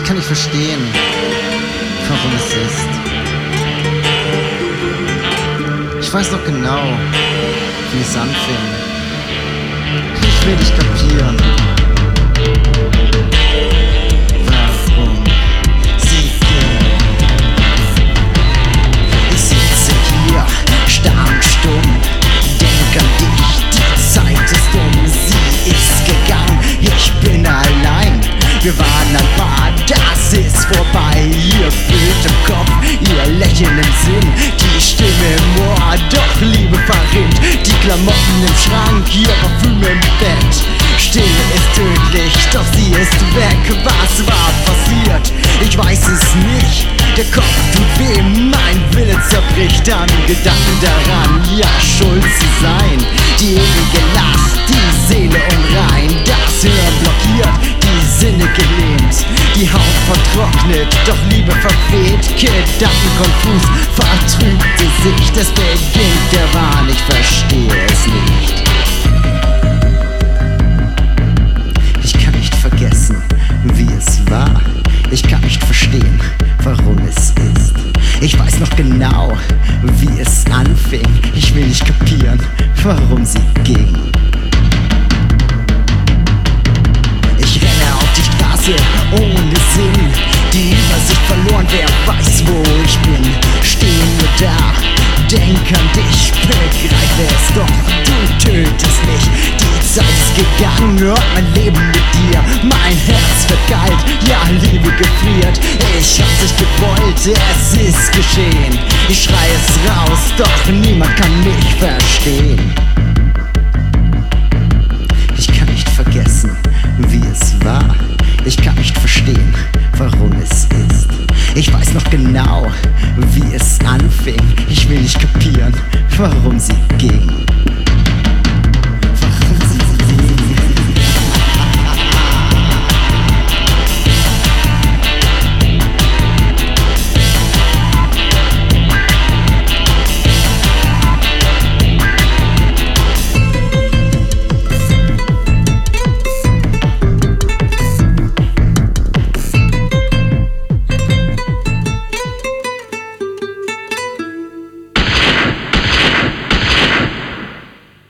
kann nicht verstehen, warum es ist. Ich weiß noch genau, wie es anfing. Ich will nicht kapieren, warum sie gehen. Ich sitze hier, starr und stumm, denk an dich, die Zeit ist sie ist gegangen, ich bin allein. Wir waren ein Paar, das ist vorbei. Ihr Bild im Kopf, ihr Lächeln im Sinn, die Stimme im Ohr, doch Liebe verrinnt. Die Klamotten im Schrank, ihr Parfüm im Bett. Stille ist tödlich, doch sie ist weg. Was war passiert? Ich weiß es nicht. Der Kopf tut weh, mein Wille zerbricht an Gedanken daran, ja, schuld zu sein. Die ewige Last, die Seele unrein, das Hirn blockiert, die Sinne gelähmt, die Haut vertrocknet, doch Liebe verweht, Gedanken konfus, vertrübte Sicht, es beginnt der Wahn, ich verstehe es nicht. Ich kann nicht vergessen, wie es war, ich kann nicht verstehen, warum es ist. Ich weiß noch genau, wie es anfing, ich will nicht kapieren, warum sie ging. Ich renne auf die Straße ohne Sinn, die Übersicht verloren, wer weiß, wo ich bin. Stehe nur da, denk an dich, begreife es doch, du tötest mich. Die Zeit ist gegangen und mein Leben mit dir, mein Herz wird kalt, ja, Liebe gefriert. Ich hab dich gewollt, es ist geschehen. Ich schrei es raus, doch niemand kann mich verstehen. Ich kann nicht vergessen, wie es war. Ich kann nicht verstehen, warum es ist. Ich weiß noch genau, wie es anfing. Ich will nicht kapieren, warum sie ging.